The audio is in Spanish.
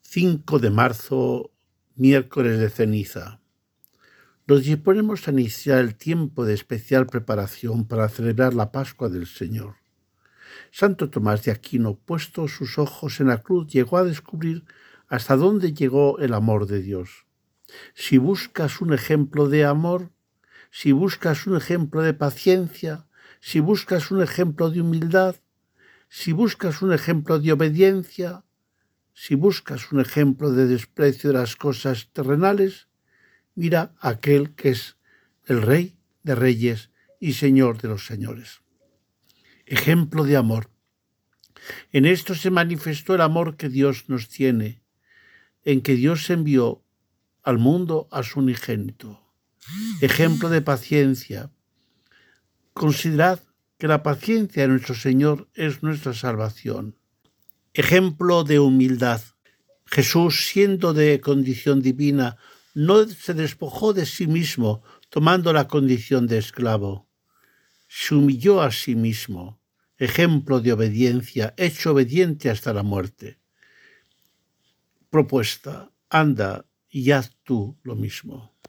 5 de marzo, miércoles de ceniza. Nos disponemos a iniciar el tiempo de especial preparación para celebrar la Pascua del Señor. Santo Tomás de Aquino, puesto sus ojos en la cruz, llegó a descubrir hasta dónde llegó el amor de Dios. Si buscas un ejemplo de amor, si buscas un ejemplo de paciencia, si buscas un ejemplo de humildad, si buscas un ejemplo de obediencia, si buscas un ejemplo de desprecio de las cosas terrenales, mira a aquel que es el Rey de Reyes y Señor de los Señores. Ejemplo de amor. En esto se manifestó el amor que Dios nos tiene, en que Dios envió al mundo a su unigénito. Ejemplo de paciencia. Considerad que la paciencia de nuestro Señor es nuestra salvación. Ejemplo de humildad. Jesús, siendo de condición divina, no se despojó de sí mismo, tomando la condición de esclavo. Se humilló a sí mismo. Ejemplo de obediencia, hecho obediente hasta la muerte. Propuesta: anda y haz tú lo mismo.